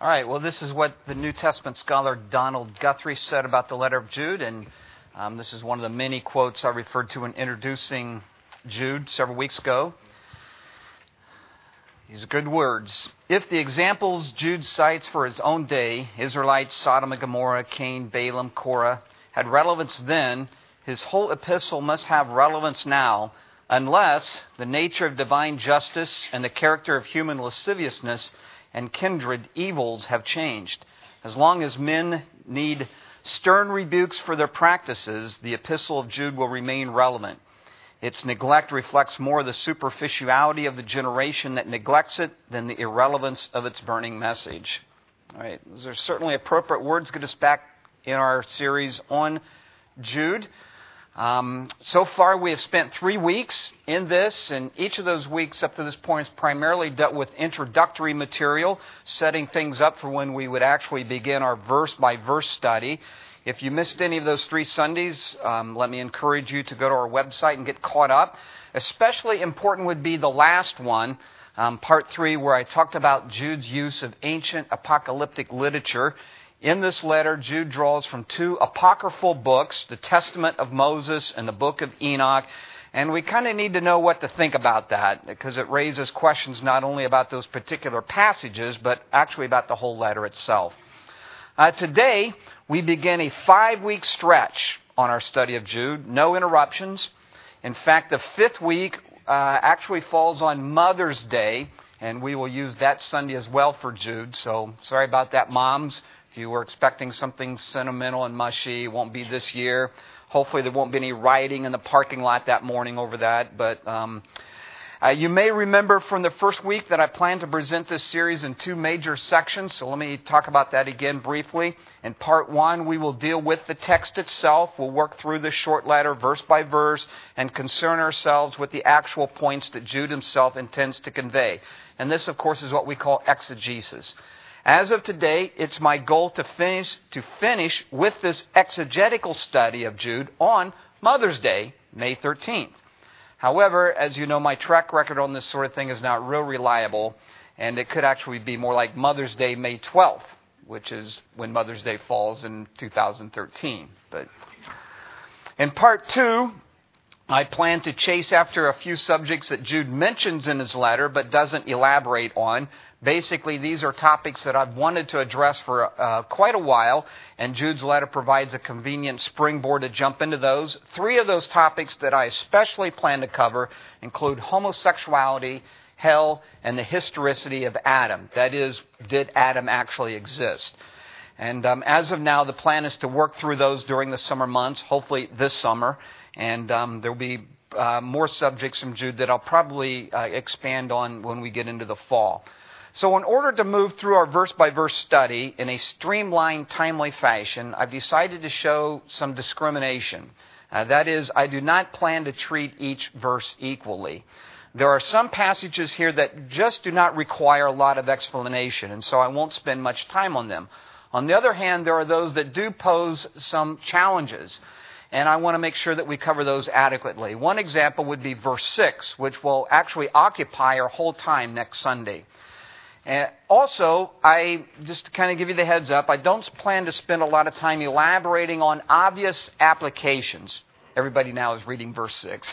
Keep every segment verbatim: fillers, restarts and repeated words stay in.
All right, well, this is what the New Testament scholar Donald Guthrie said about the letter of Jude, and um, this is one of the many quotes I referred to in introducing Jude several weeks ago. These are good words. If the examples Jude cites for his own day, Israelites, Sodom and Gomorrah, Cain, Balaam, Korah, had relevance then, his whole epistle must have relevance now, unless the nature of divine justice and the character of human lasciviousness and kindred evils have changed. As long as men need stern rebukes for their practices, the epistle of Jude will remain relevant. Its neglect reflects more the superficiality of the generation that neglects it than the irrelevance of its burning message. All right, those are certainly appropriate words to get us back in our series on Jude. Um, so far, we have spent three weeks in this, and each of those weeks up to this point has primarily dealt with introductory material, setting things up for when we would actually begin our verse-by-verse study. If you missed any of those three Sundays, um, let me encourage you to go to our website and get caught up. Especially important would be the last one, um, part three, where I talked about Jude's use of ancient apocalyptic literature. In this letter, Jude draws from two apocryphal books, the Testament of Moses and the Book of Enoch. And we kind of need to know what to think about that, because it raises questions not only about those particular passages, but actually about the whole letter itself. Uh, today, we begin a five-week stretch on our study of Jude. No interruptions. In fact, the fifth week uh, actually falls on Mother's Day, and we will use that Sunday as well for Jude. So sorry about that, moms. If you were expecting something sentimental and mushy, it won't be this year. Hopefully there won't be any rioting in the parking lot that morning over that. But um, uh, you may remember from the first week that I plan to present this series in two major sections. So let me talk about that again briefly. In part one, we will deal with the text itself. We'll work through the short letter verse by verse and concern ourselves with the actual points that Jude himself intends to convey. And this, of course, is what we call exegesis. As of today, it's my goal to finish to finish with this exegetical study of Jude on Mother's Day, May thirteenth. However, as you know, my track record on this sort of thing is not real reliable, and it could actually be more like Mother's Day, May twelfth, which is when Mother's Day falls in two thousand thirteen. But in part two, I plan to chase after a few subjects that Jude mentions in his letter but doesn't elaborate on. Basically, these are topics that I've wanted to address for uh, quite a while, and Jude's letter provides a convenient springboard to jump into those. Three of those topics that I especially plan to cover include homosexuality, hell, and the historicity of Adam. That is, did Adam actually exist? And um, as of now, the plan is to work through those during the summer months, hopefully this summer. And um, there will be uh, more subjects from Jude that I'll probably uh, expand on when we get into the fall. So in order to move through our verse-by-verse study in a streamlined, timely fashion, I've decided to show some discrimination. Uh, that is, I do not plan to treat each verse equally. There are some passages here that just do not require a lot of explanation, and so I won't spend much time on them. On the other hand, there are those that do pose some challenges, and I want to make sure that we cover those adequately. One example would be verse six, which will actually occupy our whole time next Sunday. And also, I just to kind of give you the heads up, I don't plan to spend a lot of time elaborating on obvious applications. Everybody now is reading verse six.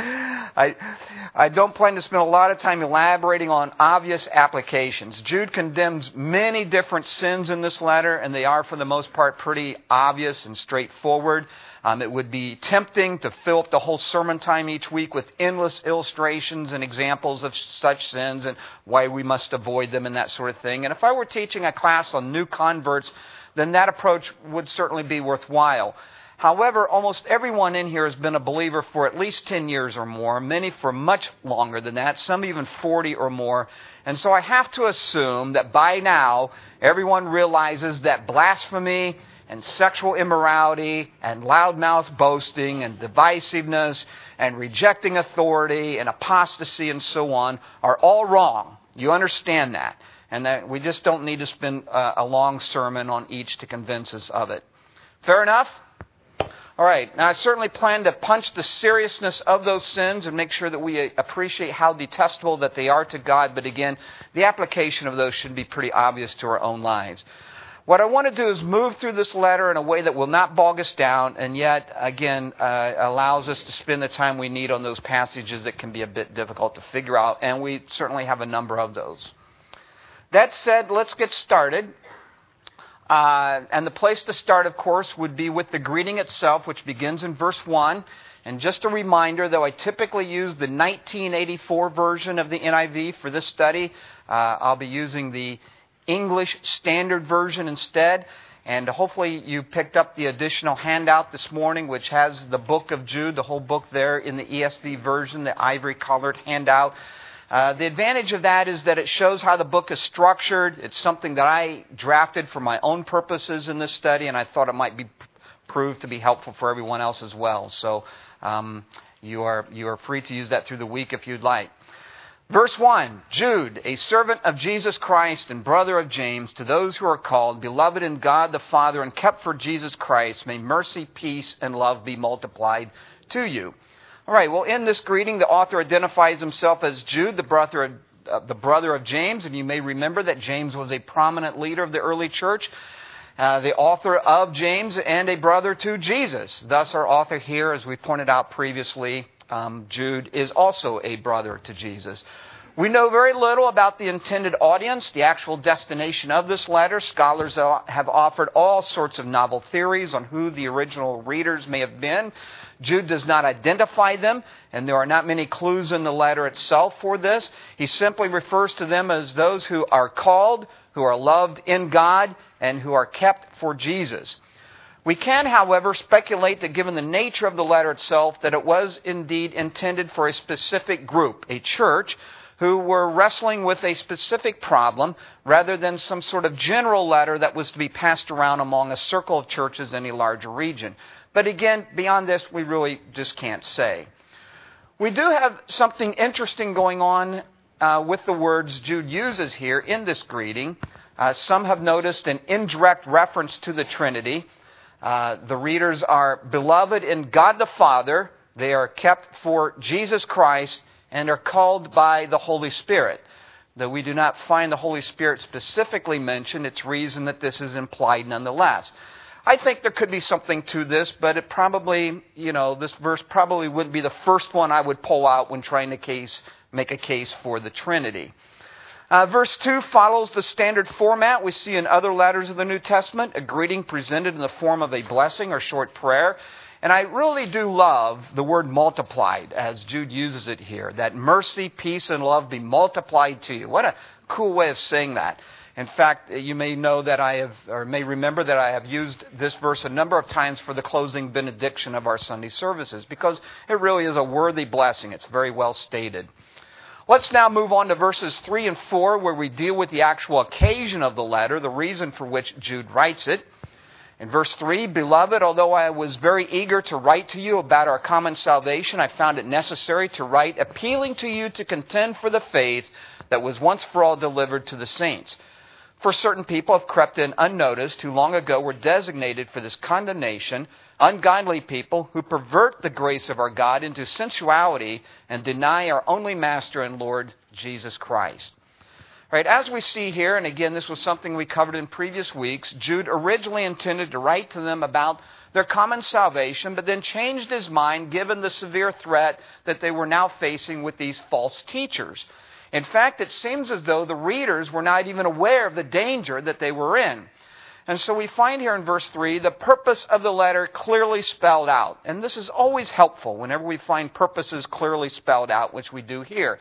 I, I don't plan to spend a lot of time elaborating on obvious applications. Jude condemns many different sins in this letter, and they are, for the most part, pretty obvious and straightforward. Um, it would be tempting to fill up the whole sermon time each week with endless illustrations and examples of such sins and why we must avoid them and that sort of thing. And if I were teaching a class on new converts, then that approach would certainly be worthwhile. However, almost everyone in here has been a believer for at least ten years or more, many for much longer than that, some even forty or more. And so I have to assume that by now, everyone realizes that blasphemy and sexual immorality and loudmouth boasting and divisiveness and rejecting authority and apostasy and so on are all wrong. You understand that. And that we just don't need to spend a long sermon on each to convince us of it. Fair enough? All right. Now, I certainly plan to punch the seriousness of those sins and make sure that we appreciate how detestable that they are to God. But again, the application of those should be pretty obvious to our own lives. What I want to do is move through this letter in a way that will not bog us down and yet, again, uh, allows us to spend the time we need on those passages that can be a bit difficult to figure out. And we certainly have a number of those. That said, let's get started. Uh, and the place to start, of course, would be with the greeting itself, which begins in verse one. And just a reminder, though I typically use the nineteen eighty-four version of the N I V for this study, uh, I'll be using the English Standard Version instead. And hopefully you picked up the additional handout this morning, which has the book of Jude, the whole book there in the E S V version, the ivory-colored handout. Uh, the advantage of that is that it shows how the book is structured. It's something that I drafted for my own purposes in this study, and I thought it might be proved to be helpful for everyone else as well. So um, you are you are free to use that through the week if you'd like. Verse one, Jude, a servant of Jesus Christ and brother of James, to those who are called, beloved in God the Father, and kept for Jesus Christ, may mercy, peace, and love be multiplied to you. All right, well, in this greeting, the author identifies himself as Jude, the brother of, uh, the brother of James. And you may remember that James was a prominent leader of the early church, uh, the author of James, and a brother to Jesus. Thus, our author here, as we pointed out previously, um, Jude, is also a brother to Jesus. We know very little about the intended audience, the actual destination of this letter. Scholars have offered all sorts of novel theories on who the original readers may have been. Jude does not identify them, and there are not many clues in the letter itself for this. He simply refers to them as those who are called, who are loved in God, and who are kept for Jesus. We can, however, speculate that given the nature of the letter itself, that it was indeed intended for a specific group, a church, who were wrestling with a specific problem rather than some sort of general letter that was to be passed around among a circle of churches in a larger region. But again, beyond this, we really just can't say. We do have something interesting going on uh, with the words Jude uses here in this greeting. Uh, some have noticed an indirect reference to the Trinity. Uh, the readers are beloved in God the Father. They are kept for Jesus Christ and are called by the Holy Spirit. Though we do not find the Holy Spirit specifically mentioned, it's reason that this is implied nonetheless. I think there could be something to this, but it probably, you know, this verse probably wouldn't be the first one I would pull out when trying to case, make a case for the Trinity. Uh, verse two follows the standard format we see in other letters of the New Testament, a greeting presented in the form of a blessing or short prayer. And I really do love the word multiplied as Jude uses it here, that mercy, peace, and love be multiplied to you. What a cool way of saying that. In fact, you may know that I have, or may remember that I have used this verse a number of times for the closing benediction of our Sunday services, because it really is a worthy blessing. It's very well stated. Let's now move on to verses three and four, where we deal with the actual occasion of the letter, the reason for which Jude writes it. In verse three, Beloved, although I was very eager to write to you about our common salvation, I found it necessary to write, appealing to you to contend for the faith that was once for all delivered to the saints. For certain people have crept in unnoticed, who long ago were designated for this condemnation, ungodly people who pervert the grace of our God into sensuality and deny our only Master and Lord, Jesus Christ. Right, as we see here, and again, this was something we covered in previous weeks, Jude originally intended to write to them about their common salvation, but then changed his mind given the severe threat that they were now facing with these false teachers. In fact, it seems as though the readers were not even aware of the danger that they were in. And so we find here in verse three, the purpose of the letter clearly spelled out. And this is always helpful whenever we find purposes clearly spelled out, which we do here.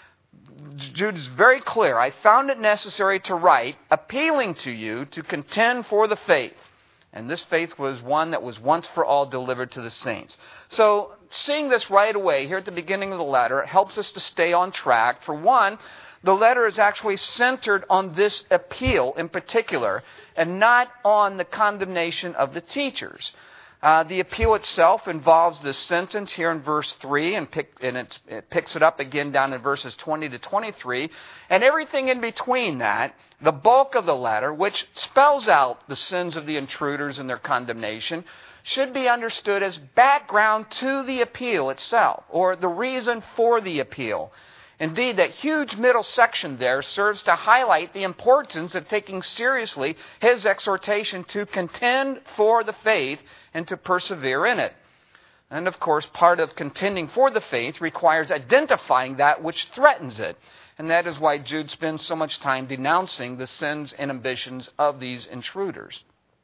Jude is very clear. I found it necessary to write, appealing to you to contend for the faith. And this faith was one that was once for all delivered to the saints. So seeing this right away here at the beginning of the letter, it helps us to stay on track. For one, the letter is actually centered on this appeal in particular and not on the condemnation of the teachers. Uh, the appeal itself involves this sentence here in verse three, and, pick, and it, it picks it up again down in verses twenty to twenty-three. And everything in between that, the bulk of the letter, which spells out the sins of the intruders and their condemnation, should be understood as background to the appeal itself, or the reason for the appeal. Indeed, that huge middle section there serves to highlight the importance of taking seriously his exhortation to contend for the faith and to persevere in it. And of course, part of contending for the faith requires identifying that which threatens it. And that is why Jude spends so much time denouncing the sins and ambitions of these intruders.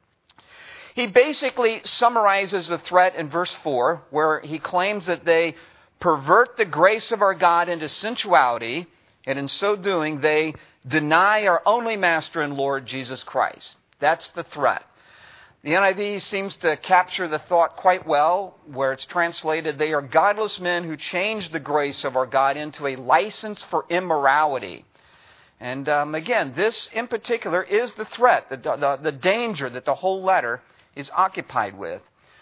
He basically summarizes the threat in verse four, where he claims that they pervert the grace of our God into sensuality, and in so doing, they deny our only Master and Lord, Jesus Christ. That's the threat. The N I V seems to capture the thought quite well, where it's translated, they are godless men who change the grace of our God into a license for immorality. And um, again, this in particular is the threat, the, the, the danger that the whole letter is occupied with.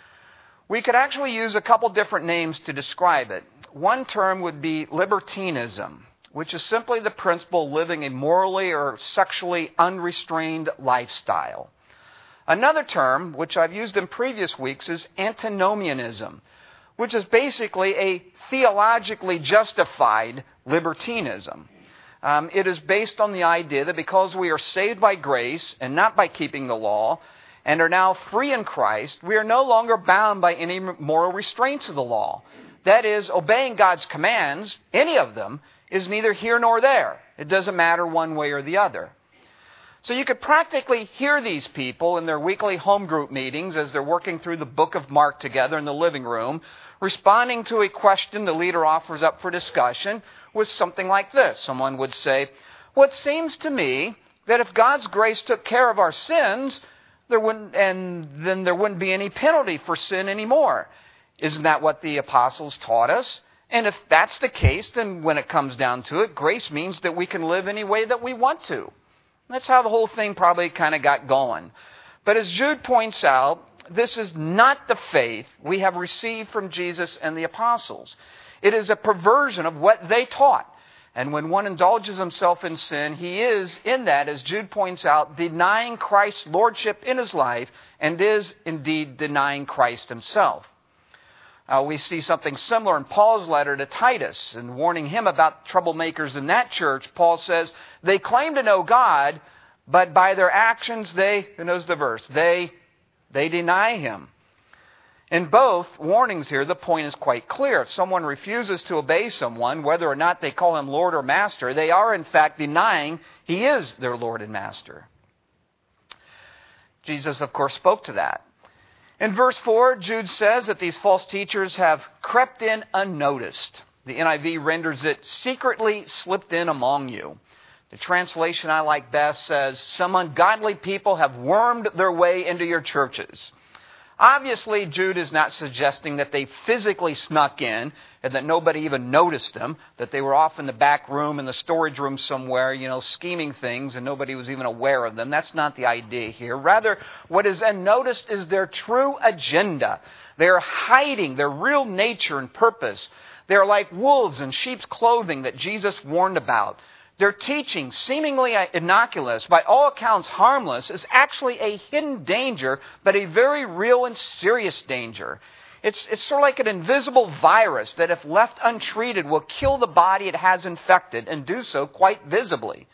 We could actually use a couple different names to describe it. One term would be libertinism, which is simply the principle of living a morally or sexually unrestrained lifestyle. Another term, which I've used in previous weeks, is antinomianism, which is basically a theologically justified libertinism. Um, it is based on the idea that because we are saved by grace and not by keeping the law, and are now free in Christ, we are no longer bound by any moral restraints of the law. That is, obeying God's commands, any of them, is neither here nor there. It doesn't matter one way or the other. So you could practically hear these people in their weekly home group meetings as they're working through the book of Mark together in the living room, responding to a question the leader offers up for discussion with something like this. Someone would say, well, it seems to me that if God's grace took care of our sins, there wouldn't, and then there wouldn't be any penalty for sin anymore. Isn't that what the apostles taught us? And if that's the case, then when it comes down to it, grace means that we can live any way that we want to. That's how the whole thing probably kind of got going. But as Jude points out, this is not the faith we have received from Jesus and the apostles. It is a perversion of what they taught. And when one indulges himself in sin, he is, in that, as Jude points out, denying Christ's lordship in his life and is indeed denying Christ himself. Uh, we see something similar in Paul's letter to Titus, and warning him about troublemakers in that church. Paul says, they claim to know God, but by their actions they, who knows the verse, they, they deny him. In both warnings here, the point is quite clear. If someone refuses to obey someone, whether or not they call him Lord or Master, they are in fact denying he is their Lord and Master. Jesus, of course, spoke to that. In verse four, Jude says that these false teachers have crept in unnoticed. The N I V renders it secretly slipped in among you. The translation I like best says, some ungodly people have wormed their way into your churches. Obviously, Jude is not suggesting that they physically snuck in and that nobody even noticed them, that they were off in the back room, in the storage room somewhere, you know, scheming things and nobody was even aware of them. That's not the idea here. Rather, what is unnoticed is their true agenda. They are hiding their real nature and purpose. They are like wolves in sheep's clothing that Jesus warned about. Their teaching, seemingly innocuous, by all accounts harmless, is actually a hidden danger, but a very real and serious danger. It's, it's sort of like an invisible virus that, if left untreated, will kill the body it has infected and do so quite visibly.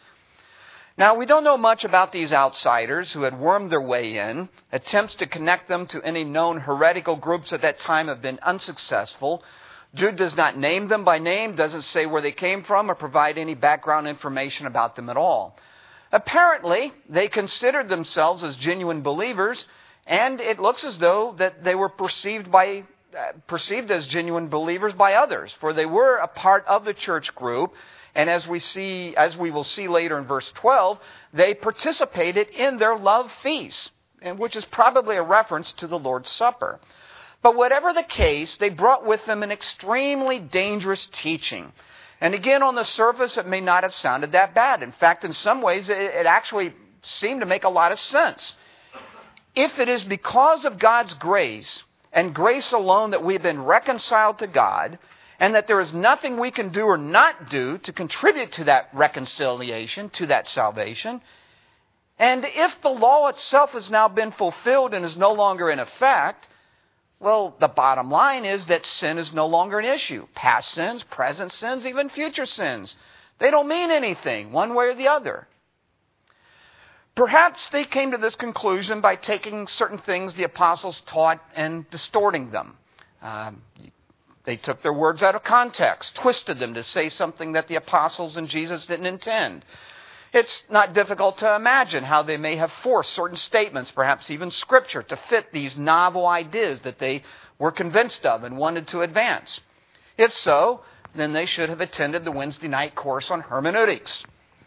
Now, we don't know much about these outsiders who had wormed their way in. Attempts to connect them to any known heretical groups at that time have been unsuccessful. Jude does not name them by name, doesn't say where they came from, or provide any background information about them at all. Apparently, they considered themselves as genuine believers, and it looks as though that they were perceived by uh, perceived as genuine believers by others, for they were a part of the church group, and as we see, as we will see later in verse twelve, they participated in their love feasts, and which is probably a reference to the Lord's Supper. But whatever the case, they brought with them an extremely dangerous teaching. And again, on the surface, it may not have sounded that bad. In fact, in some ways, it actually seemed to make a lot of sense. If it is because of God's grace, and grace alone, that we've been reconciled to God, and that there is nothing we can do or not do to contribute to that reconciliation, to that salvation, and if the law itself has now been fulfilled and is no longer in effect, Well, the bottom line is that sin is no longer an issue. Past sins, present sins, even future sins. They don't mean anything, one way or the other. Perhaps they came to this conclusion by taking certain things the apostles taught and distorting them. Um, they took their words out of context, twisted them to say something that the apostles and Jesus didn't intend. It's not difficult to imagine how they may have forced certain statements, perhaps even Scripture, to fit these novel ideas that they were convinced of and wanted to advance. If so, then they should have attended the Wednesday night course on hermeneutics.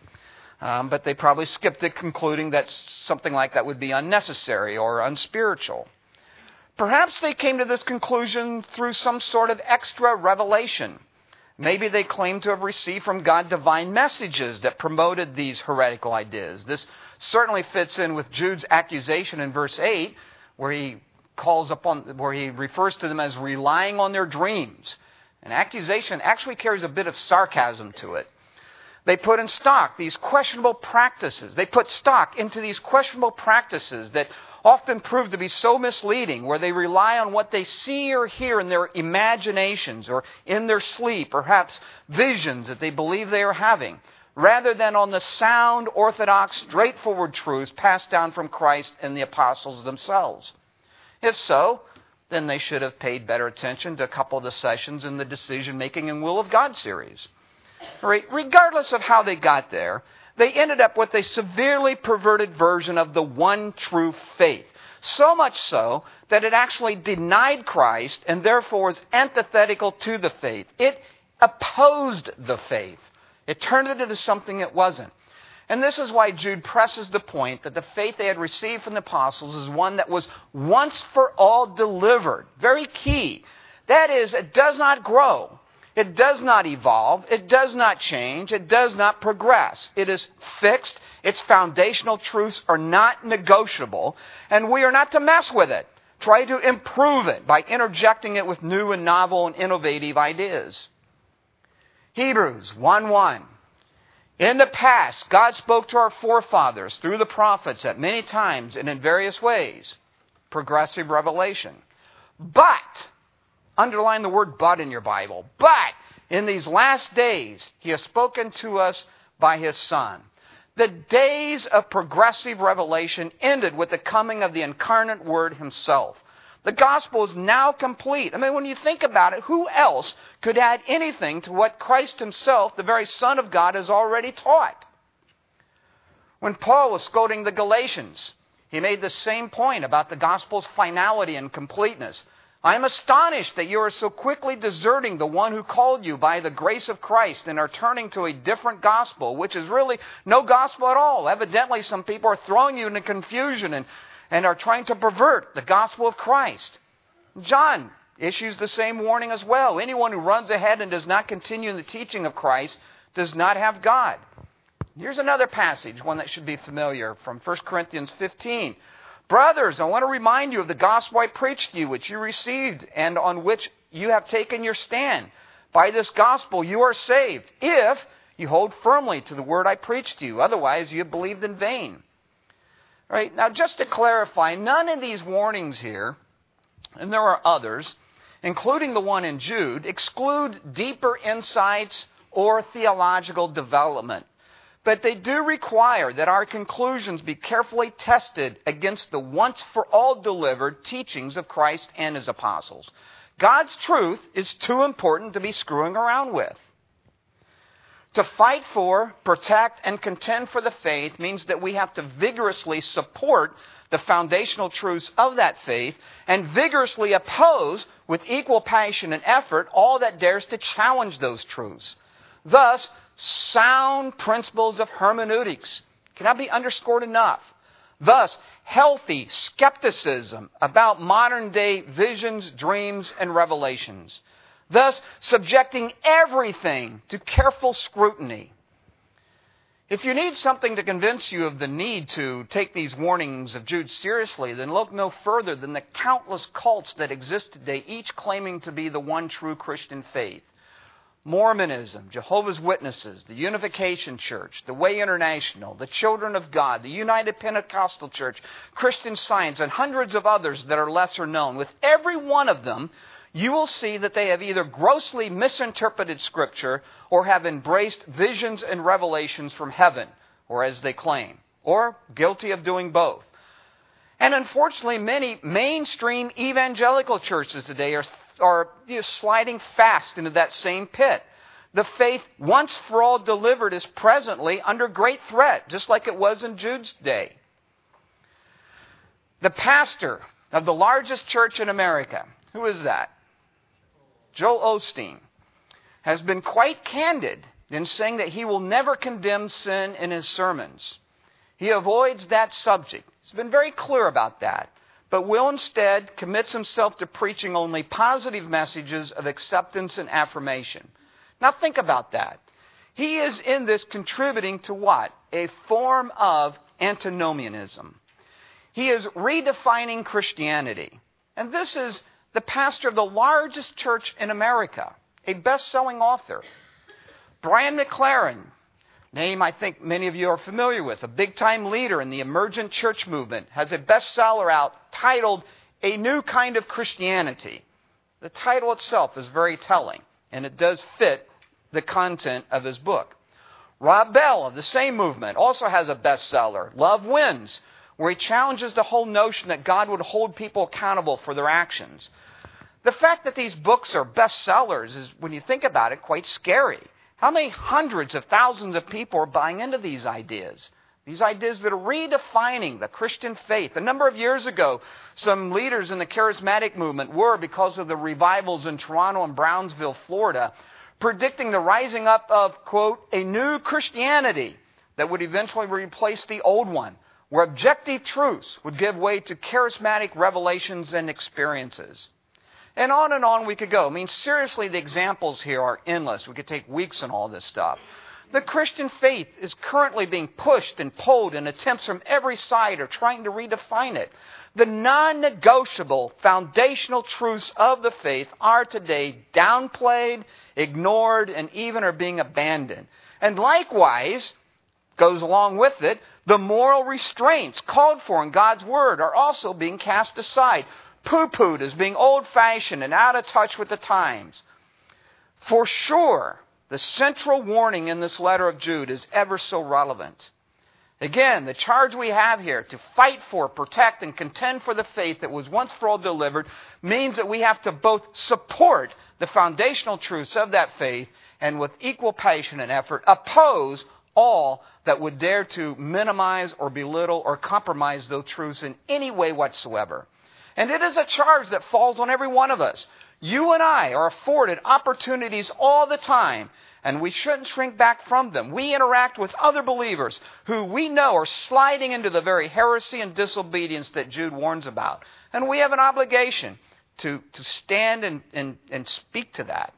Um, but they probably skipped it, concluding that something like that would be unnecessary or unspiritual. Perhaps they came to this conclusion through some sort of extra revelation. Maybe they claimed to have received from God divine messages that promoted these heretical ideas. This certainly fits in with Jude's accusation in verse eight, where he calls upon, where he refers to them as relying on their dreams. An accusation actually carries a bit of sarcasm to it. They put in stock these questionable practices. They put stock into these questionable practices that often prove to be so misleading, where they rely on what they see or hear in their imaginations or in their sleep, perhaps visions that they believe they are having, rather than on the sound, orthodox, straightforward truths passed down from Christ and the apostles themselves. If so, then they should have paid better attention to a couple of the sessions in the Decision Making and Will of God series. Regardless of how they got there, they ended up with a severely perverted version of the one true faith. So much so that it actually denied Christ and therefore was antithetical to the faith. It opposed the faith. It turned it into something it wasn't. And this is why Jude presses the point that the faith they had received from the apostles is one that was once for all delivered. Very key. That is, it does not grow. It does not evolve. It does not change. It does not progress. It is fixed. Its foundational truths are not negotiable, and we are not to mess with it. Try to improve it by interjecting it with new and novel and innovative ideas. Hebrews one one. In the past, God spoke to our forefathers through the prophets at many times and in various ways. Progressive revelation. But, underline the word but in your Bible. But in these last days, He has spoken to us by His Son. The days of progressive revelation ended with the coming of the incarnate Word Himself. The gospel is now complete. I mean, when you think about it, who else could add anything to what Christ Himself, the very Son of God, has already taught? When Paul was quoting the Galatians, he made the same point about the gospel's finality and completeness. I am astonished that you are so quickly deserting the one who called you by the grace of Christ and are turning to a different gospel, which is really no gospel at all. Evidently, some people are throwing you into confusion and, and are trying to pervert the gospel of Christ. John issues the same warning as well. Anyone who runs ahead and does not continue in the teaching of Christ does not have God. Here's another passage, one that should be familiar, from First Corinthians fifteen. Brothers, I want to remind you of the gospel I preached to you, which you received and on which you have taken your stand. By this gospel you are saved, if you hold firmly to the word I preached to you. Otherwise you have believed in vain. All right, now just to clarify, none of these warnings here, and there are others, including the one in Jude, exclude deeper insights or theological development. But they do require that our conclusions be carefully tested against the once-for-all delivered teachings of Christ and His apostles. God's truth is too important to be screwing around with. To fight for, protect, and contend for the faith means that we have to vigorously support the foundational truths of that faith and vigorously oppose with equal passion and effort all that dares to challenge those truths. Thus, sound principles of hermeneutics cannot be underscored enough. Thus, healthy skepticism about modern-day visions, dreams, and revelations. Thus, subjecting everything to careful scrutiny. If you need something to convince you of the need to take these warnings of Jude seriously, then look no further than the countless cults that exist today, each claiming to be the one true Christian faith. Mormonism, Jehovah's Witnesses, the Unification Church, the Way International, the Children of God, the United Pentecostal Church, Christian Science, and hundreds of others that are lesser known. With every one of them, you will see that they have either grossly misinterpreted Scripture or have embraced visions and revelations from heaven, or as they claim, or guilty of doing both. And unfortunately, many mainstream evangelical churches today are are you know, sliding fast into that same pit. The faith once for all delivered is presently under great threat, just like it was in Jude's day. The pastor of the largest church in America, who is that? Joel Osteen, has been quite candid in saying that he will never condemn sin in his sermons. He avoids that subject. He's been very clear about that, but will instead commits himself to preaching only positive messages of acceptance and affirmation. Now think about that. He is in this contributing to what? A form of antinomianism. He is redefining Christianity. And this is the pastor of the largest church in America, a best-selling author. Brian McLaren, name I think many of you are familiar with, a big-time leader in the emergent church movement, has a bestseller out titled A New Kind of Christianity. The title itself is very telling, and it does fit the content of his book. Rob Bell of the same movement also has a bestseller, Love Wins, where he challenges the whole notion that God would hold people accountable for their actions. The fact that these books are bestsellers is, when you think about it, quite scary. How many hundreds of thousands of people are buying into these ideas? These ideas that are redefining the Christian faith. A number of years ago, some leaders in the charismatic movement were, because of the revivals in Toronto and Brownsville, Florida, predicting the rising up of, quote, a new Christianity that would eventually replace the old one, where objective truths would give way to charismatic revelations and experiences. And on and on we could go. I mean, seriously, the examples here are endless. We could take weeks on all this stuff. The Christian faith is currently being pushed and pulled in attempts from every side are trying to redefine it. The non-negotiable foundational truths of the faith are today downplayed, ignored, and even are being abandoned. And likewise, goes along with it, the moral restraints called for in God's Word are also being cast aside, poo-pooed as being old-fashioned and out of touch with the times. For sure, the central warning in this letter of Jude is ever so relevant. Again, the charge we have here to fight for, protect, and contend for the faith that was once for all delivered means that we have to both support the foundational truths of that faith and with equal passion and effort oppose all that would dare to minimize or belittle or compromise those truths in any way whatsoever. And it is a charge that falls on every one of us. You and I are afforded opportunities all the time, and we shouldn't shrink back from them. We interact with other believers who we know are sliding into the very heresy and disobedience that Jude warns about. And we have an obligation to, to stand and, and, and speak to that.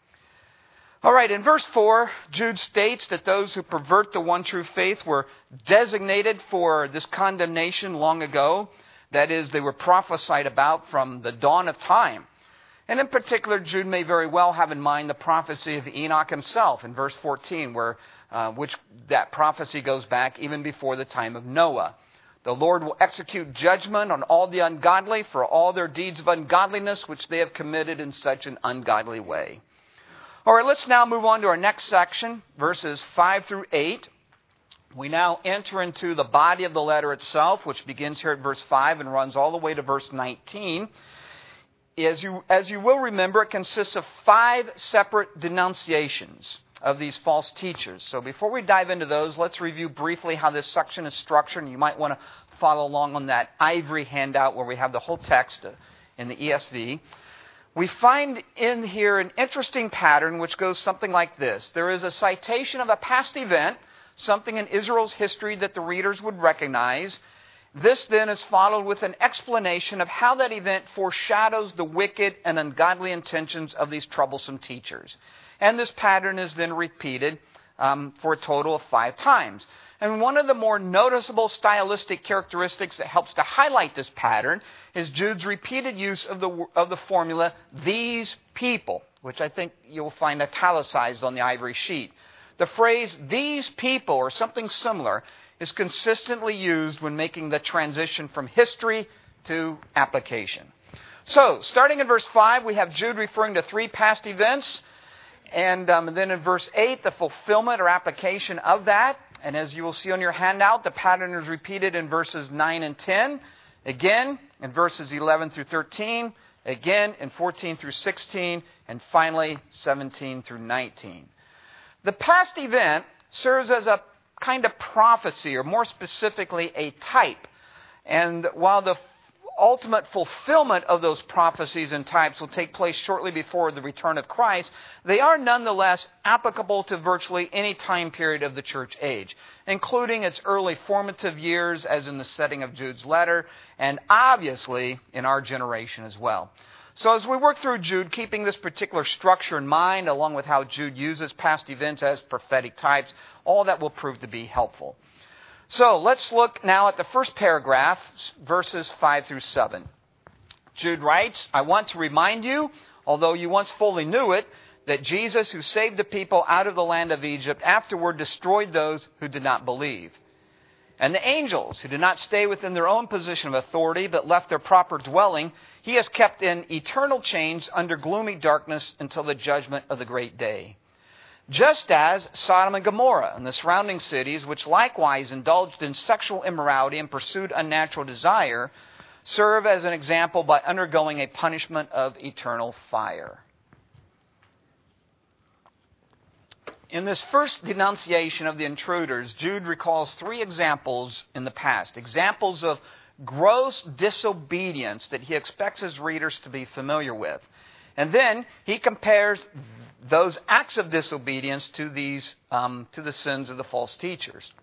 All right, in verse four, Jude states that those who pervert the one true faith were designated for this condemnation long ago. That is, they were prophesied about from the dawn of time. And in particular, Jude may very well have in mind the prophecy of Enoch himself in verse fourteen, where uh, which that prophecy goes back even before the time of Noah. The Lord will execute judgment on all the ungodly for all their deeds of ungodliness, which they have committed in such an ungodly way. All right, let's now move on to our next section, verses five through eight. We now enter into the body of the letter itself, which begins here at verse five and runs all the way to verse nineteen. As you, as you will remember, it consists of five separate denunciations of these false teachers. So before we dive into those, let's review briefly how this section is structured. And you might want to follow along on that ivory handout where we have the whole text in the E S V. We find in here an interesting pattern which goes something like this. There is a citation of a past event, something in Israel's history that the readers would recognize. This then is followed with an explanation of how that event foreshadows the wicked and ungodly intentions of these troublesome teachers. And this pattern is then repeated um, for a total of five times. And one of the more noticeable stylistic characteristics that helps to highlight this pattern is Jude's repeated use of the of the formula, these people, which I think you'll find italicized on the ivory sheet. The phrase, these people, or something similar, is consistently used when making the transition from history to application. So, starting in verse five, we have Jude referring to three past events. And, um, and then in verse eight, the fulfillment or application of that. And as you will see on your handout, the pattern is repeated in verses nine and ten. Again, in verses eleven through thirteen. Again, in fourteen through sixteen. And finally, seventeen through nineteen. The past event serves as a kind of prophecy, or more specifically, a type. And while the ultimate fulfillment of those prophecies and types will take place shortly before the return of Christ, they are nonetheless applicable to virtually any time period of the church age, including its early formative years, as in the setting of Jude's letter, and obviously in our generation as well. So as we work through Jude, keeping this particular structure in mind, along with how Jude uses past events as prophetic types, all that will prove to be helpful. So let's look now at the first paragraph, verses five through seven. Jude writes, I want to remind you, although you once fully knew it, that Jesus, who saved the people out of the land of Egypt, afterward destroyed those who did not believe. And the angels, who did not stay within their own position of authority, but left their proper dwelling, he has kept in eternal chains under gloomy darkness until the judgment of the great day. Just as Sodom and Gomorrah and the surrounding cities, which likewise indulged in sexual immorality and pursued unnatural desire, serve as an example by undergoing a punishment of eternal fire. In this first denunciation of the intruders, Jude recalls three examples in the past, examples of gross disobedience that he expects his readers to be familiar with. And then he compares those acts of disobedience to these um, to the sins of the false teachers.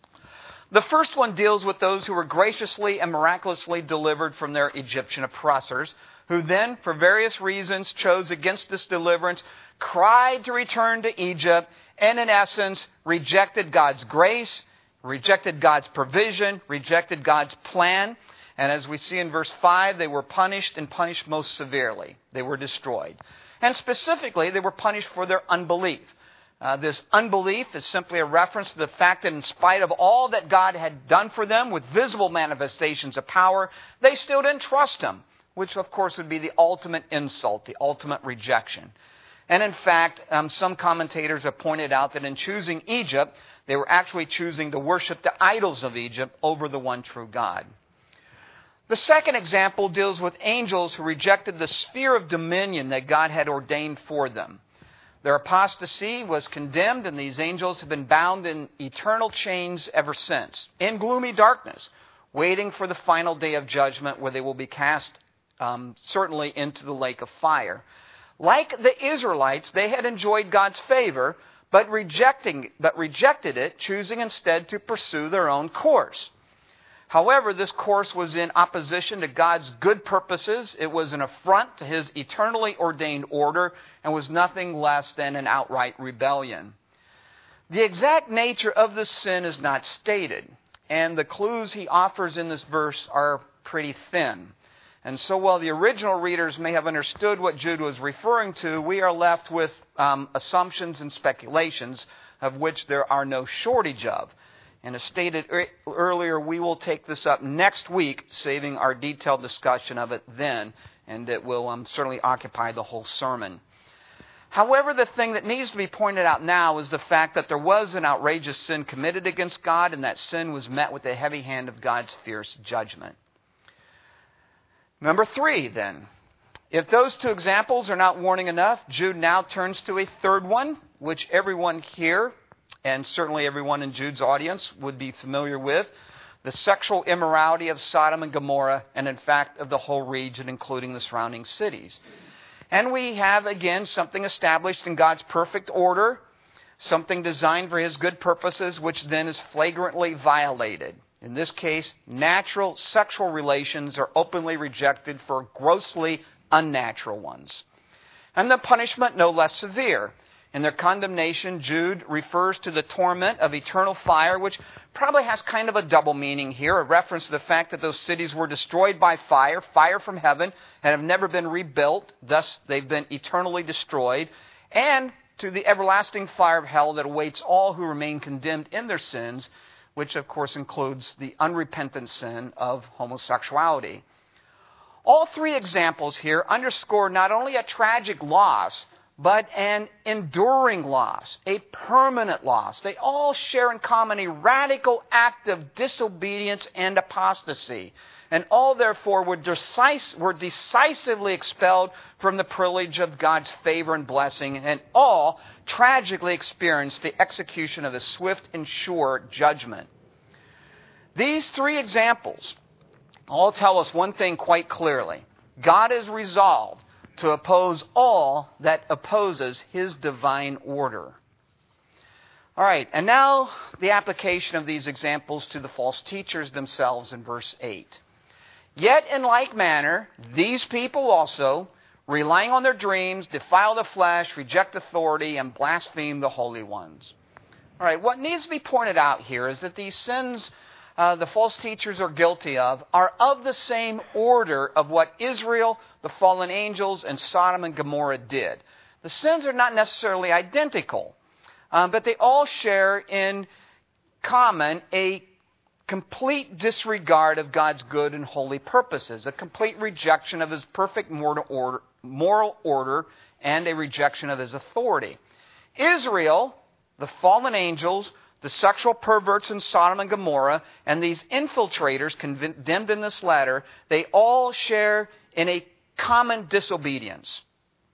The first one deals with those who were graciously and miraculously delivered from their Egyptian oppressors, who then, for various reasons, chose against this deliverance, cried to return to Egypt, and in essence, rejected God's grace, rejected God's provision, rejected God's plan. And as we see in verse five, they were punished and punished most severely. They were destroyed. And specifically, they were punished for their unbelief. Uh, this unbelief is simply a reference to the fact that in spite of all that God had done for them with visible manifestations of power, they still didn't trust Him, which of course would be the ultimate insult, the ultimate rejection. And in fact, um, some commentators have pointed out that in choosing Egypt, they were actually choosing to worship the idols of Egypt over the one true God. The second example deals with angels who rejected the sphere of dominion that God had ordained for them. Their apostasy was condemned, and these angels have been bound in eternal chains ever since, in gloomy darkness, waiting for the final day of judgment where they will be cast um, certainly into the lake of fire. Like the Israelites, they had enjoyed God's favor, but rejecting, but rejected it, choosing instead to pursue their own course. However, this course was in opposition to God's good purposes. It was an affront to His eternally ordained order and was nothing less than an outright rebellion. The exact nature of the sin is not stated, and the clues he offers in this verse are pretty thin. And so while the original readers may have understood what Jude was referring to, we are left with um, assumptions and speculations of which there are no shortage of. And as stated earlier, we will take this up next week, saving our detailed discussion of it then, and it will um, certainly occupy the whole sermon. However, the thing that needs to be pointed out now is the fact that there was an outrageous sin committed against God, and that sin was met with the heavy hand of God's fierce judgment. Number three, then. If those two examples are not warning enough, Jude now turns to a third one, which everyone here, and certainly everyone in Jude's audience, would be familiar with, the sexual immorality of Sodom and Gomorrah, and in fact of the whole region, including the surrounding cities. And we have, again, something established in God's perfect order, something designed for His good purposes, which then is flagrantly violated. In this case, natural sexual relations are openly rejected for grossly unnatural ones. And the punishment no less severe. In their condemnation, Jude refers to the torment of eternal fire, which probably has kind of a double meaning here, a reference to the fact that those cities were destroyed by fire, fire from heaven, and have never been rebuilt. Thus, they've been eternally destroyed. And to the everlasting fire of hell that awaits all who remain condemned in their sins, which of course includes the unrepentant sin of homosexuality. All three examples here underscore not only a tragic loss, but an enduring loss, a permanent loss. They all share in common a radical act of disobedience and apostasy. And all, therefore, were, decis- were decisively expelled from the privilege of God's favor and blessing, and all tragically experienced the execution of a swift and sure judgment. These three examples all tell us one thing quite clearly. God is resolved to oppose all that opposes His divine order. All right, and now the application of these examples to the false teachers themselves in verse eight. Yet in like manner, these people also, relying on their dreams, defile the flesh, reject authority, and blaspheme the holy ones. All right, what needs to be pointed out here is that these sins Uh, the false teachers are guilty of are of the same order of what Israel, the fallen angels, and Sodom and Gomorrah did. The sins are not necessarily identical, um, but they all share in common a complete disregard of God's good and holy purposes, a complete rejection of His perfect moral order, moral order and a rejection of His authority. Israel, the fallen angels, the sexual perverts in Sodom and Gomorrah, and these infiltrators condemned in this letter, they all share in a common disobedience.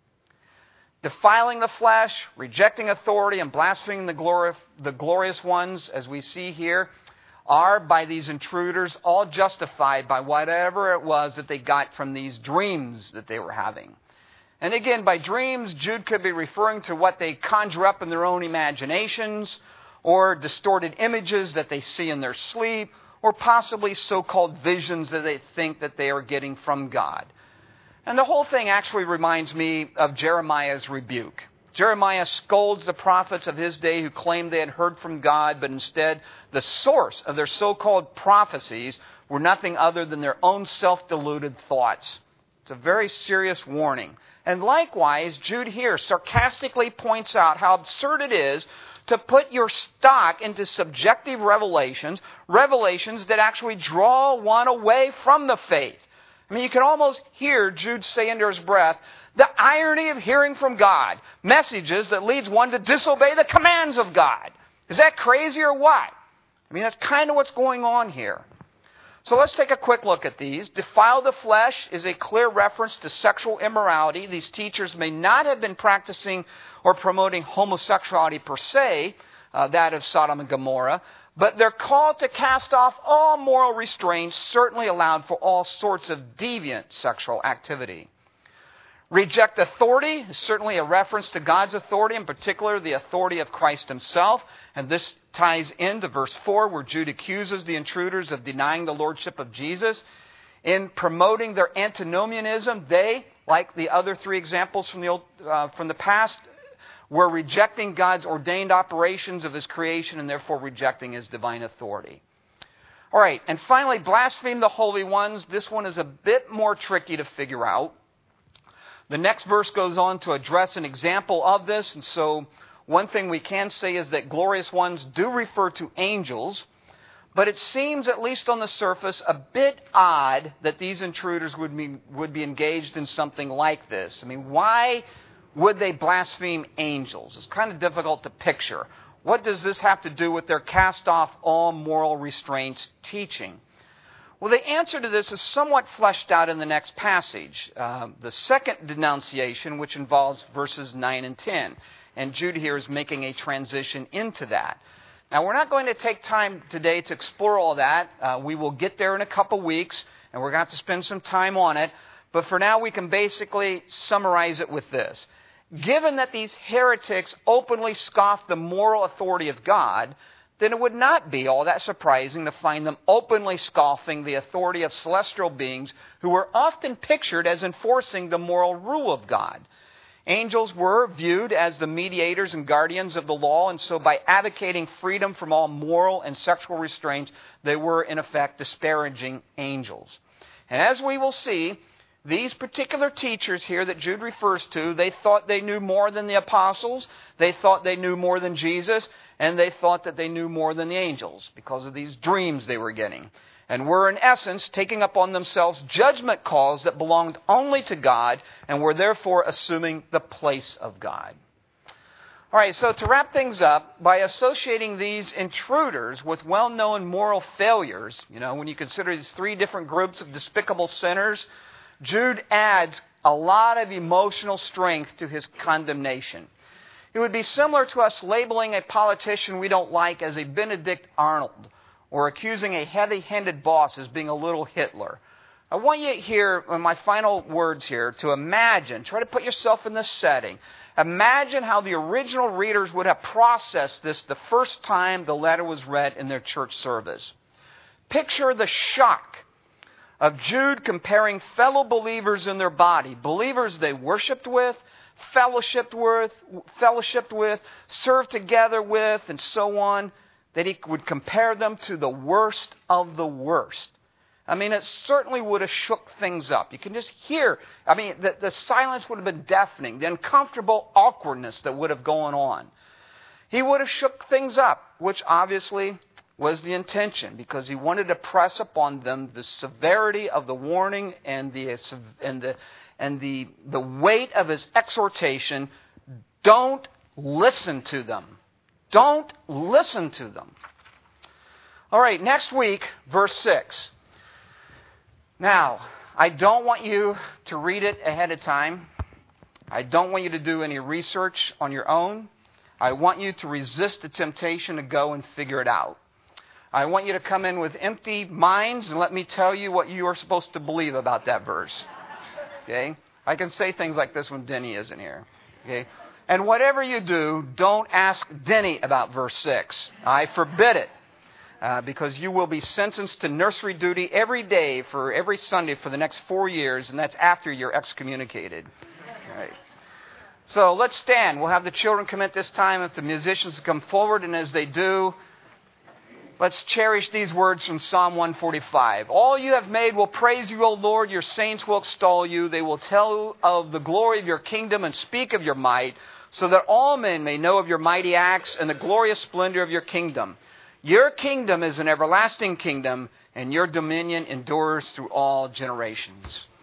Defiling the flesh, rejecting authority, and blaspheming the, glori- the glorious ones, as we see here, are, by these intruders, all justified by whatever it was that they got from these dreams that they were having. And again, by dreams, Jude could be referring to what they conjure up in their own imaginations, or distorted images that they see in their sleep, or possibly so-called visions that they think that they are getting from God. And the whole thing actually reminds me of Jeremiah's rebuke. Jeremiah scolds the prophets of his day who claimed they had heard from God, but instead the source of their so-called prophecies were nothing other than their own self-deluded thoughts. It's a very serious warning. And likewise, Jude here sarcastically points out how absurd it is to put your stock into subjective revelations, revelations that actually draw one away from the faith. I mean, you can almost hear Jude say under his breath, the irony of hearing from God, messages that leads one to disobey the commands of God. Is that crazy or what? I mean, that's kind of what's going on here. So let's take a quick look at these. Defile the flesh is a clear reference to sexual immorality. These teachers may not have been practicing or promoting homosexuality per se, uh, that of Sodom and Gomorrah, but their call to cast off all moral restraints certainly allowed for all sorts of deviant sexual activity. Reject authority is certainly a reference to God's authority, in particular the authority of Christ Himself. And this ties into verse four, where Jude accuses the intruders of denying the lordship of Jesus. In promoting their antinomianism, they, like the other three examples from the old, uh, from the past, were rejecting God's ordained operations of His creation and therefore rejecting His divine authority. All right, and finally, blaspheme the holy ones. This one is a bit more tricky to figure out. The next verse goes on to address an example of this, and so one thing we can say is that glorious ones do refer to angels, but it seems, at least on the surface, a bit odd that these intruders would be, would be engaged in something like this. I mean, why would they blaspheme angels? It's kind of difficult to picture. What does this have to do with their cast off all moral restraints teaching? Well, the answer to this is somewhat fleshed out in the next passage, uh, the second denunciation, which involves verses nine and ten. And Jude here is making a transition into that. Now, we're not going to take time today to explore all that. Uh, we will get there in a couple weeks, and we're going to have to spend some time on it. But for now, we can basically summarize it with this. Given that these heretics openly scoff the moral authority of God, then it would not be all that surprising to find them openly scoffing the authority of celestial beings who were often pictured as enforcing the moral rule of God. Angels were viewed as the mediators and guardians of the law, and so by advocating freedom from all moral and sexual restraints, they were in effect disparaging angels. And as we will see, these particular teachers here that Jude refers to, they thought they knew more than the apostles, they thought they knew more than Jesus, and they thought that they knew more than the angels because of these dreams they were getting. And were, in essence, taking upon themselves judgment calls that belonged only to God and were therefore assuming the place of God. All right, so to wrap things up, by associating these intruders with well-known moral failures, you know, when you consider these three different groups of despicable sinners, Jude adds a lot of emotional strength to his condemnation. It would be similar to us labeling a politician we don't like as a Benedict Arnold, or accusing a heavy-handed boss as being a little Hitler. I want you here, in my final words here, to imagine, try to put yourself in this setting. Imagine how the original readers would have processed this the first time the letter was read in their church service. Picture the shock of Jude comparing fellow believers in their body, believers they worshipped with, fellowshipped with, fellowshipped with, served together with, and so on, that he would compare them to the worst of the worst. I mean, it certainly would have shook things up. You can just hear, I mean, the, the silence would have been deafening, the uncomfortable awkwardness that would have gone on. He would have shook things up, which obviously was the intention, because he wanted to press upon them the severity of the warning and the and the and the the weight of his exhortation. Don't listen to them. Don't listen to them. All right, next week, verse six. Now, I don't want you to read it ahead of time. I don't want you to do any research on your own. I want you to resist the temptation to go and figure it out. I want you to come in with empty minds and let me tell you what you are supposed to believe about that verse. Okay? I can say things like this when Denny isn't here. Okay? And whatever you do, don't ask Denny about verse six. I forbid it. Uh, because you will be sentenced to nursery duty every day for every Sunday for the next four years, and that's after you're excommunicated. All right. So let's stand. We'll have the children come at this time, if the musicians come forward, and as they do, let's cherish these words from Psalm one forty-five. All you have made will praise you, O Lord. Your saints will extol you. They will tell of the glory of your kingdom and speak of your might, so that all men may know of your mighty acts and the glorious splendor of your kingdom. Your kingdom is an everlasting kingdom, and your dominion endures through all generations.